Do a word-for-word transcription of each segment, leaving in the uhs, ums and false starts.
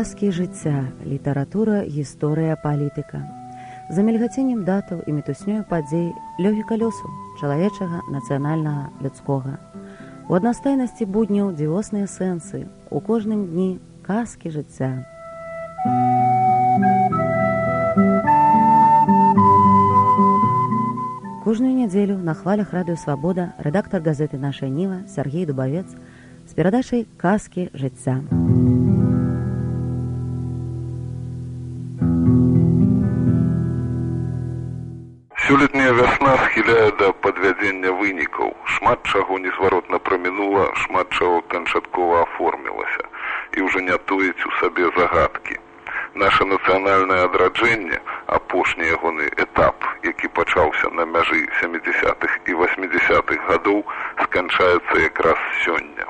Казкі жыцця, літаратура, гісторыя, палітыка. За мільгаценнем датаў і мітуснёю падзей лёгіка лёсу, чалавечага, нацыянальнага, людскога. У аднастайнасці будняў дзівосныя сэнсы, у кожным дні казкі жыцця. Кожную нядзелю на хвалях радыё «Свабода» рэдактар газеты «Наша Ніва» Сергей Дубавец з перадачай «Казкі жыцця». Сёлетняя вясна схіляе да падвядзення вынікаў. Шмат чаго незваротна прамінула, шмат чаго канчаткова аформілася і ўжо не тоіць у сабе загадкі. Наша нацыянальнае адраджэнне, апошні ягоны этап, які пачаўся на мяжы сямідзясятых і васьмідзясятых гадоў, сканчаецца якраз сёння.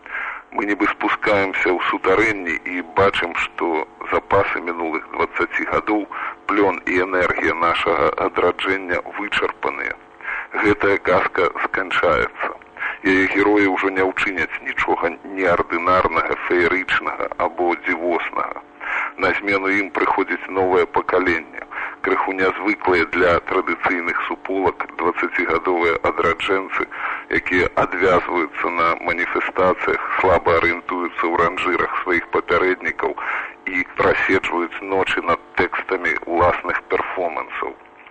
Мы нібы спускаемся ў сутарэнні і бачым, што запасы мінулых дваццаці гадоў, плён і энергія нашага адраджэння вычарпаныя. Гэтая казка сканчаецца. Яе героі ўжо не ўчыняць нічога неардынарнага, феерычнага або дзівоснага. На змену ім прыходзіць новае пакаленне, крыху нязвыклыя для традыцыйных суполак дваццацігадовыя адраджэнцы, якія адвязваюцца на маніфестацыях, слаба арыентуюцца ў ранжырах сваіх папярэднікаў і праседжваюць ночы над тэкстамі ўласных перформансаў.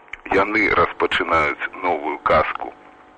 Яны распачынаюць новую казку.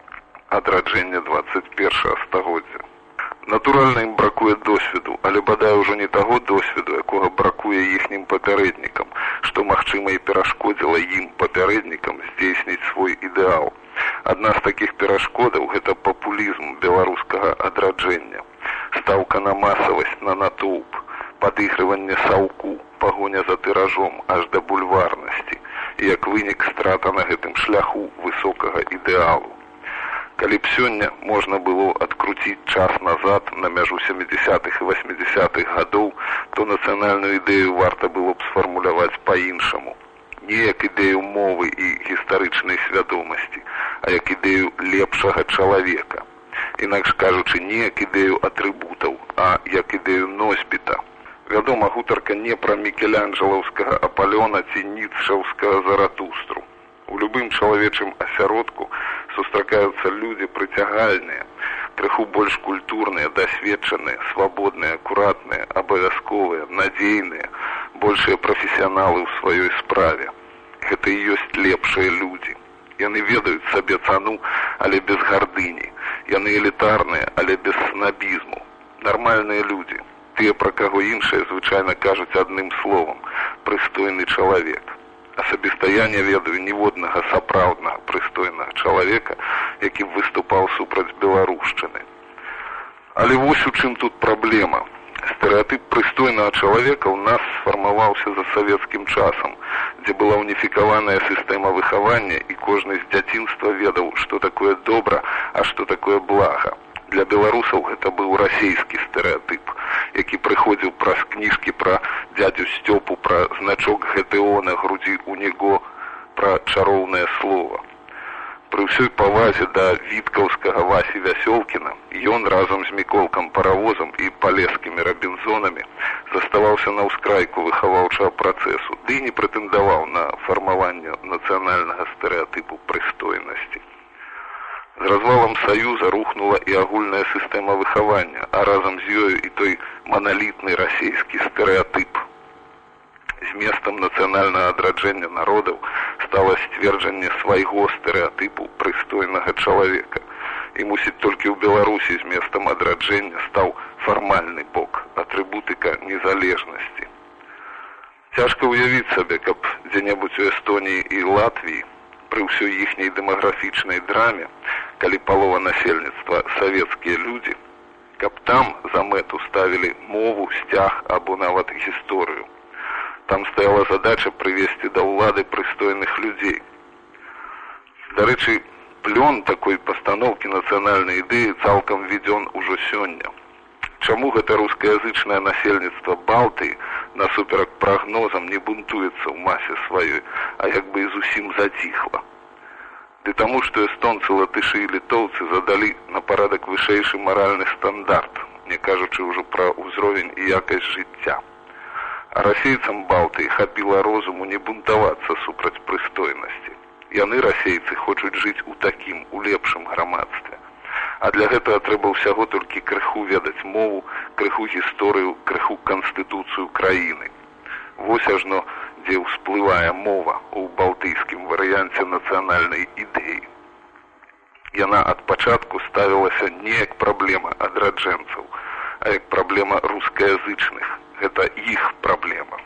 Адраджэнне дваццаць першага стагоддзя. Натуральна, ім бракуе досведу, але бадай ужо не таго досведу, якога бракуе іхнім папярэднікам, што, магчыма, і перашкодзіла ім, папярэднікам, здзейсніць свой ідэал. Адна з такіх перашкодаў – гэта папулізм беларускага адраджэння. Стаўка на масавасць, на натоўп, падыгрыванне саўку, пагоня за тыражом аж да бульварнасці, і як вынік страта на гэтым шляху высокага ідэалу. Калі б сёння можна было адкруціць час назад на мяжу сямідзясятых і васьмідзясятых гадоў, то нацыянальную ідэю варта было б сфармуляваць па-іншаму. Не як ідэю мовы і гістарычнай свядомасці, а як ідэю лепшага чалавека. Інакш кажучы, не як ідэю атрыбутаў, а як ідэю носьбіта. Вядома, гутарка не пра мікеланджелаўскага Апалёна ці ніцшаўскага Заратустру. У любым чалавечым асяродку сустракаюцца людзі прыцягальныя, крыху больш культурныя, дасведчаныя, свабодныя, акуратныя, абавязковыя, надзейныя, большыя прафесіяналы ў сваёй справе. Гэта і ёсць лепшыя людзі. Яны ведаюць сабе цану, але без гардыні. Яны элітарныя, але без снабізму. Нармальныя людзі. Тыя, пра каго іншыя, звычайна кажуць адным словам – прыстойны чалавек. Асабіста я не ведаю ніводнага сапраўднага прыстойнага чалавека, які б выступаў супраць беларушчыны. Але вось у чым тут праблема. Стэрэатып прыстойнага чалавека ў нас сфармаваўся за савецкім часам, дзе была уніфікаваная сістэма выхавання, і кожны з дзяцінства ведаў, што такое добра, а што такое блага. Для беларусаў гэта быў расійскі стэрэатып, які прыходзіў праз кніжкі пра дзядзю Сцёпу, пра значок гэ тэ о на грудзі ў него, пра чароўнае слова. Пры ўсёй павазе да віткаўскага Васі Вясёлкіна, ён разам з Міколкам Паравозам і палескімі Рабінзонамі заставаўся на ўскрайку выхаваўчага працэсу, ды не прэтэндаваў на фармаванне нацыянальнага стэрэатыпу прыстойнасці. З развалам Саюза рухнула і агульная сістэма выхавання, а разам з ёю і той маналітны расійскі стэрэатып. Зместам нацыянальнага адраджэння народаў стала сцверджанне свайго стэрэатыпу прыстойнага чалавека. І мусіць толькі ў Беларусі зместам адраджэння стаў фармальны бок, атрыбутыка незалежнасці. Цяжка ўявіць сабе, каб дзе-небудзь у Эстоніі і Латвіі пры ўсёй іхняй дэмаграфічнай драме, калі палова насельніцтва савецкія людзі, каб там за мэту ставілі мову, сцяг або нават гісторыю. Там стаяла задача прывесці да ўлады прыстойных людзей. Дарэчы, плён такой пастаноўкі нацыянальнай ідэі цалкам введзён ужо сёння. Чаму гэта рускаязычнае насельніцтва Балтыі насуперак прагнозам не бунтуецца ў масе сваёй, а як бы і зусім заціхла? Ды таму, што эстонцы, латышы і літоўцы задалі на парадак вышэйшы маральны стандарт, не кажучы ўжо пра ўзровень і якасць жыцця. А расейцам Балтыі хапіла розуму не бунтавацца супраць прыстойнасці. Яны, расейцы, хочуць жыць у такім, у лепшым грамадстве. А для гэтага трэба ўсяго толькі крыху ведаць мову, крыху гісторыю, крыху канстытуцыю краіны. Вось ажно, дзе ўсплывае мова ў балтыйскім варыянце нацыянальнай ідэі. Яна ад пачатку ставілася не як праблема адраджэнцаў, а як праблема рускаязычных. Гэта іх праблема.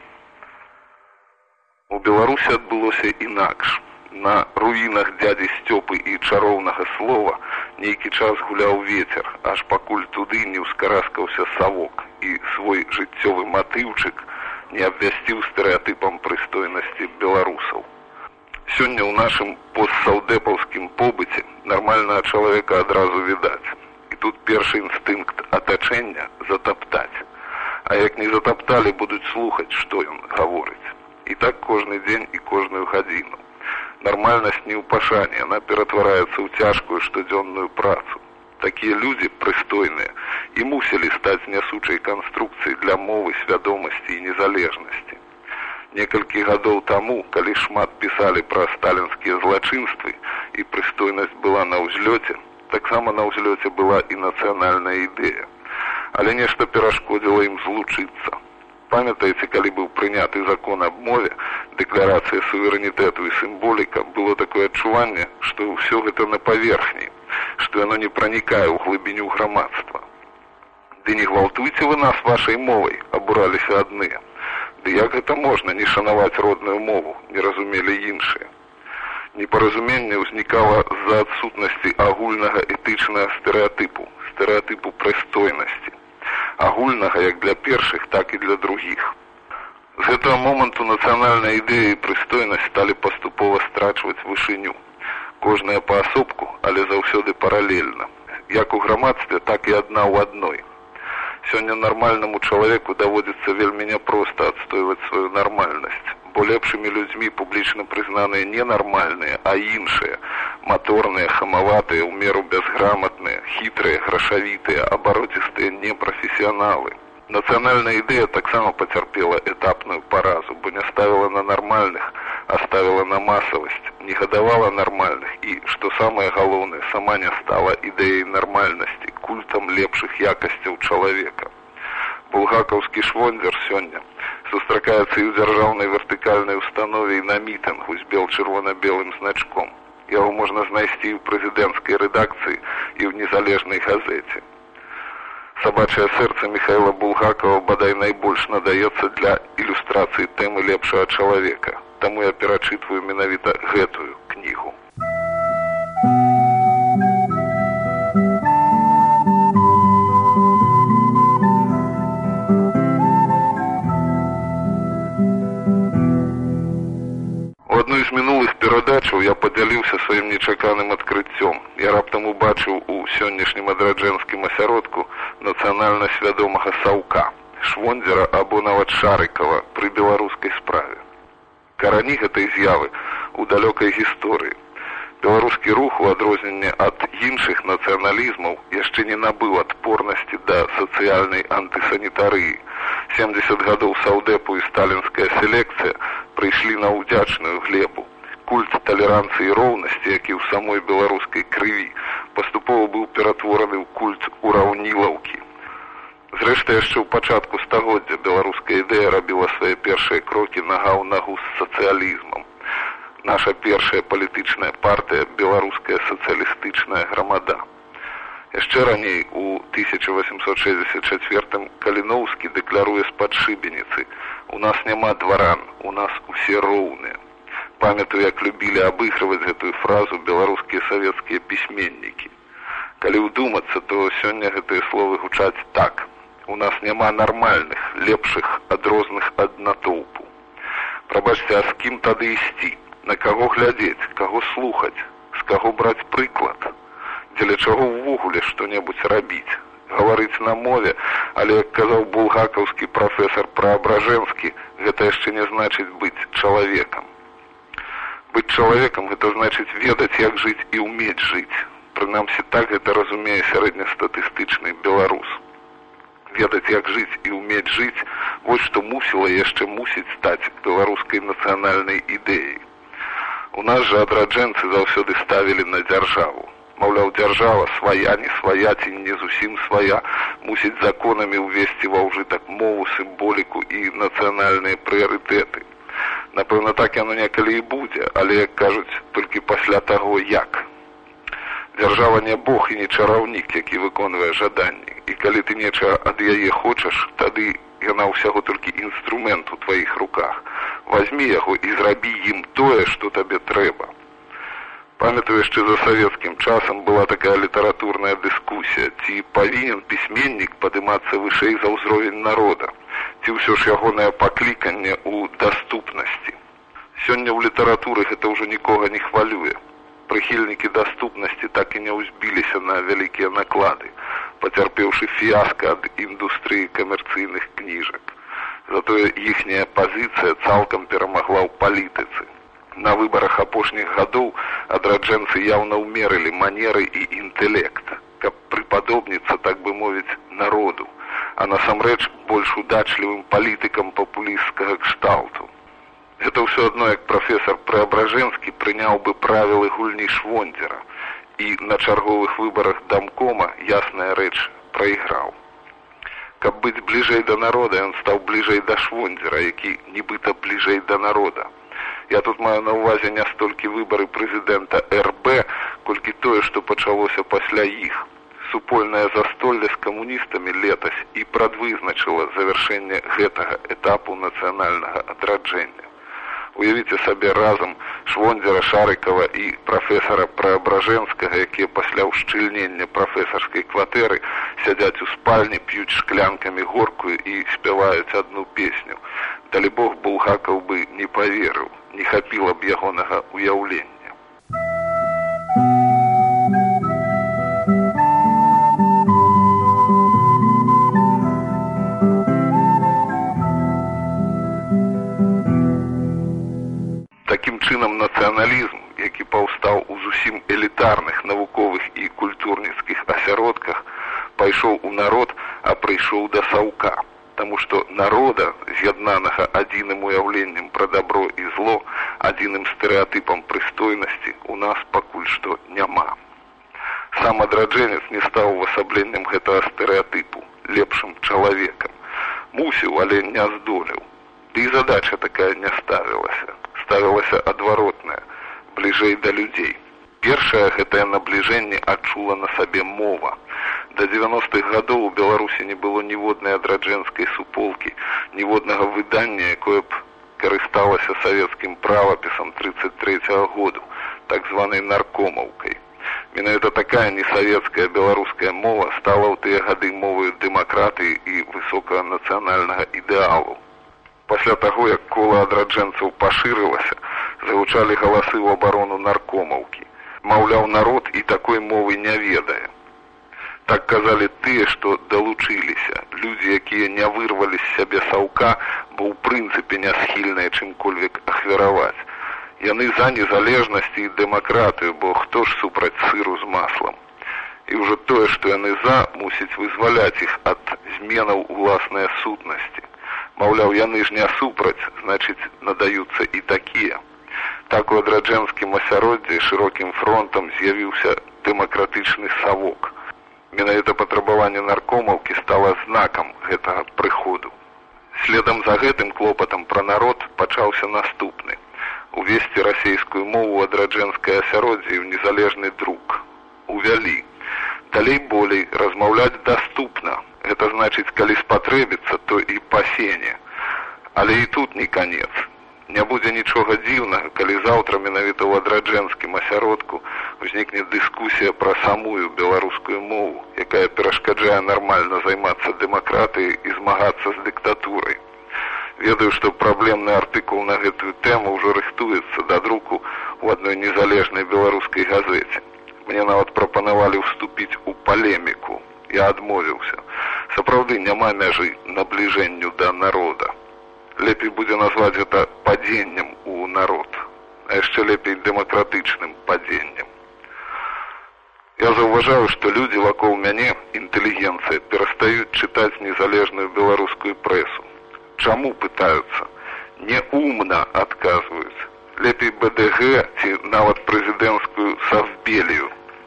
У Беларусі адбылося інакш. На руінах дядзі Сцёпы і чароўнага слова нейкі час гуляў вецер, аж пакуль туды не ўскараскаўся савок і свой жыццёвы матыўчык не абвясціў стэрэатыпам прыстойнасці беларусаў. Сёння ў нашым постсаўдэпаўскім побыце нармальнага чалавека адразу відаць. І тут першы інстынкт атачэння затаптаць. А як не затапталі, будуць слухаць, што ён гаворыць. І так кожны дзень і кожную гадзіну. Нармальнасць не ў пашане, яна ператвараецца ў цяжкую штодзённую працу. Такія людзі, прыстойныя, і мусілі стаць нясучай канструкцыяй для мовы, свядомасці і незалежнасці. Некалькі гадоў таму, калі шмат пісалі пра сталінскія злачынствы і прыстойнасць была на ўзлёце, таксама на ўзлёце была і нацыянальная ідэя. Але нешта перашкодзіла ім злучыцца. Памятаеце, калі быў прыняты закон аб мове, дэкларацыя суверэнітэту і сімволіка, было такое адчуванне, што ўсё гэта на паверхні, што яно не пранікае ў глыбіню грамадства. Ды не гвалтуйце вы нас вашай мовай, абураліся адныя. Ды як гэта можна не шанаваць родную мову, не разумелі іншыя. Непаразуменне ўзнікала з-за адсутнасці агульнага этычнага стэрэатыпу, стэрэатыпу прыстойнасці. Агульнага як для першых, так і для другіх. З гэтага моманту нацыянальная ідэя і прыстойнасць сталі паступова страчваць вышыню. Кожная паасобку, але заўсёды паралельна. Як у грамадстве, так і адна ў адной. Сёння нармальнаму чалавеку даводзіцца вельмі няпроста адстойваць сваю нармальнасць, бо лепшымі людзьмі публічна прызнаныя не нармальныя, а іншыя, маторныя, хамаватыя, у меру бязграмотныя, хітрыя, грашавітыя, абароцістыя непрафесіяналы. Нацыянальная ідэя таксама пацярпела этапную паразу, бо не ставіла на нармальных, а ставіла на масавасць, не гадавала нармальных і, што самае галоўнае, сама не стала ідэяй нармальнасці, культам лепшых якасцяў чалавека. Булгакаўскі швондзер сёння сустракаецца і ў дзяржаўнай вертыкальнай установе і на мітынгу з бел-чырвона-белым значком. Яго можна знайсці і ў прэзідэнцкай рэдакцыі, і ў незалежнай газеце. Сабачае сэрца Міхаіла Булгакова бадай найбольш надаецца для ілюстрацыі тэмы лепшага чалавека. Таму я перачытваю менавіта гэтую кнігу. У адной з мінулых перадачаў я падзяліўся сваім нечаканым адкрыццём. Я раптам убачыў у сённяшнім адраджэнскім асяродку нацыянальна свядомага Саўка, Швондзера або нават Шарыкава пры беларускай справе. Карані гэтай з'явы ў далёкай гісторыі. Беларускі рух, у адрозненне ад іншых нацыяналізмаў, яшчэ не набыў адпорнасці да сацыяльнай антысанітарыі. сямдзесят гадоў саўдэпу і сталінская селекцыя прыйшлі на ўдзячную глебу. Культ талеранцыі і роўнасці, які ў самой беларускай крыві, паступова быў ператвораны ў культ ураўнілаўкі. Зрэшты, яшчэ ў пачатку стагоддзя беларуская ідэя рабіла свае першыя крокі нага ў нагу з сацыялізмам. Наша першая палітычная партыя – беларуская сацыялістычная грамада. Яшчэ раней, у тысяча восемьсот шестьдесят четвёртым Каліноўскі дэкляруе з-пад шыбеніцы: «У нас няма дваран, у нас усе роўныя». Памятаю, як любілі абыгрываць гэтую фразу беларускія савецкія пісьменнікі. Калі ўдумацца, то сёння гэтыя словы гучаць так: «У нас няма нармальных, лепшых ад розных ад натоўпу». Прабачце, а з кім тады ісці? На каго глядзець, каго слухаць, з каго браць прыклад? Дзеля чаго ўвогуле што-небудзь рабіць? Гаварыць на мове, але, як казаў булгакаўскі прафесар Праабражэнскі, гэта яшчэ не значыць быць чалавекам. Быць чалавекам – гэта значыць ведаць, як жыць і ўмець жыць. Прынамсі, так гэта разумее сярэднестатыстычны беларус. ведаць, як жыць і ўмець жыць, вось што мусіла яшчэ мусіць стаць беларускай нацыянальнай ідэяй. У нас жа адраджэнцы заўсёды ставілі на дзяржаву. Маўляў, дзяржава свая, не свая ці не зусім свая, мусіць законамі ўвесці ва ўжытак мову, сімволіку і нацыянальныя прыярытэты. Напэўна, так яно некалі і будзе, але, як кажуць, толькі пасля таго, як. Дзяржава не бог і не чараўнік, які выконвае жаданні. І калі ты нечага ад яе хочаш, тады яна ўсяго толькі інструмент у тваіх руках. Вазьмі яго і зрабі ім тое, што табе трэба. Памятаю, яшчэ за савецкім часам была такая літаратурная дыскусія, ці павінен пісьменнік падымацца вышэй за ўзровень народа, ці ўсё ж ягонае пакліканне ў даступнасці. Сёння ў літаратуры гэта ўжо нікога не хвалюе. Прыхільнікі даступнасці так і не ўзбіліся на вялікія наклады, пацярпеўшы фіяска ад індустрыі камерцыйных кніжак. Затое іхняя пазіцыя цалкам перамагла ў палітыцы. На выбарах апошніх гадоў адраджэнцы яўна ўмерылі манеры і інтэлект, каб прыпадобніцца, так бы мовіць, народу, а насамрэч больш удачлівым палітыкам папулісцкага кшталту. Гэта ўсё адно, як прафесор Преображэнскі прыняў бы правілы гульні Швондзера і на чарговых выбарах дамкома, ясная рэч, прайграў. Каб быць бліжэй да народа, ён стаў бліжэй да Швондзера, які нібыта бліжэй да народа. Я тут маю на ўвазе не столькі выбары прэзідэнта эр бэ, колькі тое, што пачалося пасля іх. Супольнае застолле з камуністамі летась і прадвызначыла завяршэнне гэтага этапу нацыянальнага адраджэння. Уявіце сабе разам Швондзера, Шарыкава і прафесара Преображэнскага, якія пасля ўшчыльнення прафесарскай кватэры сядзяць у спальні, п'юць шклянкамі горкую і спяваюць адну песню. Далі Бог, Булгакаў бы не паверыў, не хапіла б ягонага ўяўлення. Такім чынам нацыяналізм, які паўстаў у зусім элітарных навуковых і культурніцкіх асяродках, пайшоў у народ, а прыйшоў да саўка. Таму што народа, з'яднанага адзіным уяўленнем пра дабро і зло, адзіным стэрэатыпам прыстойнасці, у нас пакуль што няма. Сам адраджэнец не стаў увасабленнем гэтага стэрэатыпу, лепшым чалавекам. Мусіў, але не здолеў. Ды і задача такая не ставілася. Ставілася адваротная, бліжэй да людзей. Першае гэтае набліжэнне адчула на сабе мова. Да дзевяностых гадоў у Беларусі не было ніводнай адраджэнскай суполкі, ніводнага выдання, якое б карысталася савецкім правапісам трыццаць трэцяга году, так званай наркомаўкай. Менавіта такая несавецкая беларуская мова стала ў тыя гады моваю дэмакратыі і высокага нацыянальнага ідэалу. Пасля таго, як кола адраджэнцаў пашырылася, загучалі галасы ў абарону наркомаўкі. Маўляў, народ і такой мовы не ведае. Так казалі тыя, што далучыліся, людзі, якія не вырвалі з сябе саўка, бо ў прынцыпе не схільныя чымкольвек ахвяраваць. Яны за незалежнасць і дэмакратыю, бо хто ж супраць сыру з маслам. І ўжо тое, што яны за, мусіць вызваляць іх ад зменаў уласнай сутнасці. Маўляў, яны ж не супраць, значыць, надаюцца і такія. Так у адраджэнскім асяроддзі шырокім фронтам з'явіўся дэмакратычны савок. Менавіта патрабаванне наркомаўкі стала знакам гэтага прыходу. Следам за гэтым клопатам пра народ пачаўся наступны. Увесці расейскую мову ў адраджэнскае асяроддзе ў незалежны друк. Увялі. Далей болей размаўляць даступна. Гэта значыць, калі спатрэбіцца, то і пасене. Але і тут не канец. Не будзе нічога дзіўнага, калі заўтра менавіта ў адраджэнскім асяродку узнікне дыскусія пра самую беларускую мову, якая перашкаджае нармальна займацца дэмакратыяй і змагацца з дыктатурай. Ведаю, што праблемны артыкул на гэтую тэму ўжо рыхтуецца да друку ў адной незалежнай беларускай газеце. Мне нават прапанавалі ўступіць у палеміку. Я адмовіўся. Сапраўды няма мяжы набліжэнню да народа. Лепей будзе назваць гэта падзеннем у народ, а яшчэ лепей дэмакратычным падзеннем. Я Я заўважаю, што людзі вакол мяне, інтэлігенцыя, перастаюць чытаць незалежную беларускую прэсу. Чаму, пытаюцца? Неумна адказваюць. Лепей бэ дэ гэ ці нават прэзідэнцкую савбелію.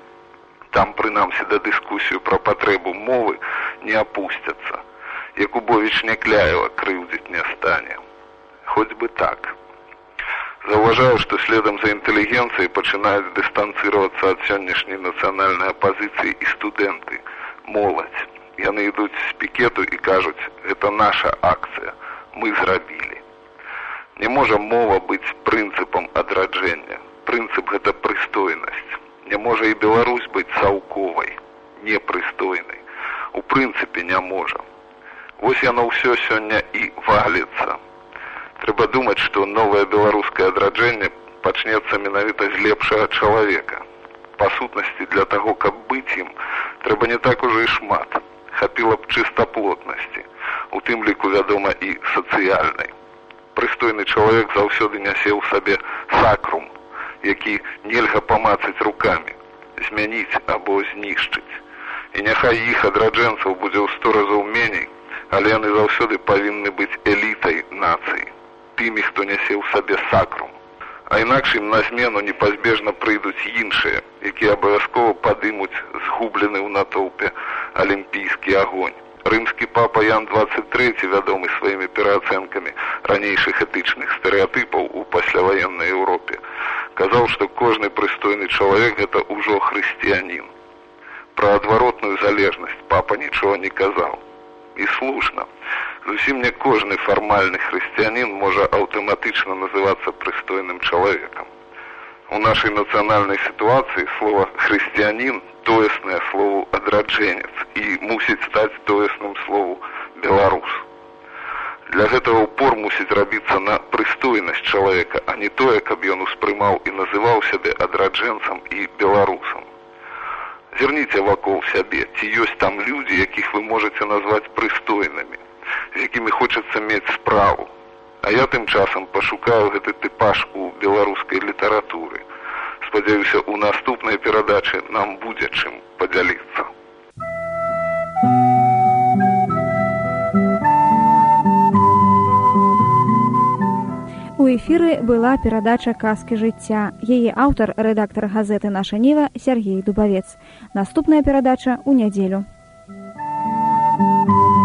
Там, прынамсі, да дыскусію пра патрэбу мовы не апусцяцца. Якубовіч Някляева крыўдзіць не стане. Хоць бы так. Заўважаю, што следам за інтэлігенцыяй пачынаюць дыстанцыравацца ад сённяшняй нацыянальнай апазіцыі і студэнты, моладзь. Яны ідуць з пікету і кажуць, гэта наша акцыя, мы зрабілі. Не можа мова быць прынцыпам адраджэння. Прынцып гэта прыстойнасць. Не можа і Беларусь быць саўковай, непрыстойнай. У прынцыпе не можа. Вось яно ўсё сёння і валіцца. Трэба думаць, што новае беларускае адраджэнне пачнецца менавіта з лепшага чалавека. Па сутнасці, для таго, каб быць ім, трэба не так ужо і шмат. Хапіла б чыстаплотнасці, у тым ліку, вядома, і сацыяльнай. Прыстойны чалавек заўсёды нясе ў сабе сакрум, які нельга памацаць рукамі, змяніць або знішчыць. І няхай іх адраджэнцаў будзе ў сто разоў меней, але яны заўсёды павінны быць элітай нацыі, тымі, хто нясе ў сабе сакрум. А інакш ім на змену непазбежна прыйдуць іншыя, якія абавязкова падымуць згублены ў натоўпе алімпійскі агонь. Рымскі папа Ян дваццаць трэці, вядомы сваімі пераацэнкамі ранейшых этычных стэрэатыпаў у пасляваеннай Еўропе, казаў, што кожны прыстойны чалавек гэта ўжо хрысціянін. Пра адваротную залежнасць папа нічога не казаў. І слушна. Зусім не кожны фармальны хрысціянін можа аўтаматычна называцца прыстойным чалавекам. У нашай нацыянальнай сітуацыі слова «хрысціянін» тоеснае слову «адраджэнец» і мусіць стаць тоесным слову «беларус». Для гэтага ўпор мусіць рабіцца на прыстойнасць чалавека, а не тое, каб ён успрымаў і называў сябе адраджэнцам і беларусам. Зірніце вакол сябе, ці ёсць там людзі, якіх вы можаце назваць прыстойнымі, з якімі хочацца мець справу. А я тым часам пашукаю гэты тыпаж у беларускай літаратуры. Спадзяюся, у наступнай перадачы нам будзе чым падзяліцца. У эфіры была перадача «Казкі жыцця». Яе аўтар, рэдактар газеты «Наша Ніва» Сергей Дубавец. Наступная перадача ў нядзелю.